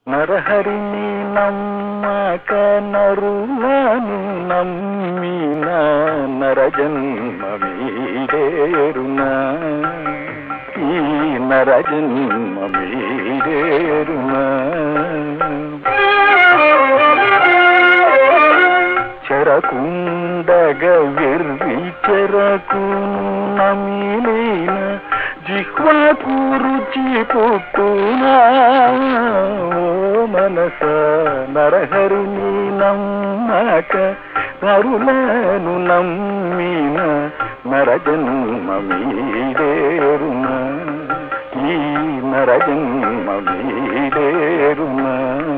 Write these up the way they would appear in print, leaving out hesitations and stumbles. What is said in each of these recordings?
నరహరిని నమ్మక నరులను నమ్మిన నరజన్మ మీరేరునా, ఈ నరజన్మ మీరేరునా. చెరకుండగ వెర్రి చెరకును నమిలిన జిహ్వకు రుచి పుట్టునా. ఓ మనస నరహరిని నమ్మక నరులను నమ్మిన నరజన్మ మీరేరునా, ఈ నరజన్మ మీరేరునా.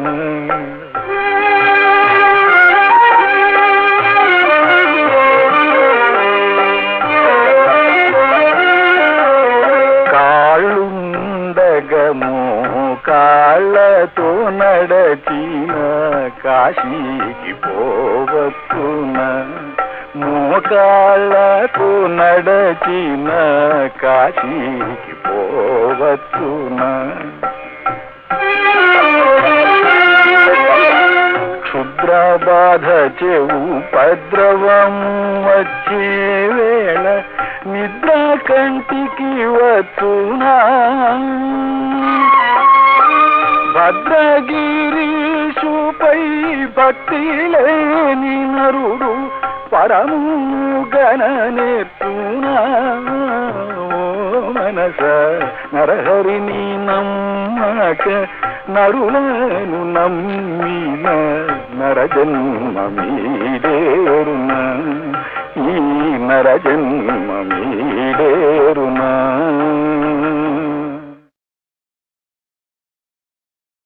కాళ్ళతో నడచిన కాశీకి పోవచ్చున, మోకాళ్ళతో నడచిన కాశీకి పోవచ్చున. క్షుద్ర బాధ చెవు ఉపద్రవం వచ్చే వేళ నిద్ర కంటికి వచ్చునా. భద్రగిరీషుపై భక్తి లేని నరుడు పరముగన నేర్చునా. ఓ మనస నరహరిని నమ్మక నరులను నమ్మిన నరజన్మ మీరేరునా, ఈ నరజన్మ మీరేరునా.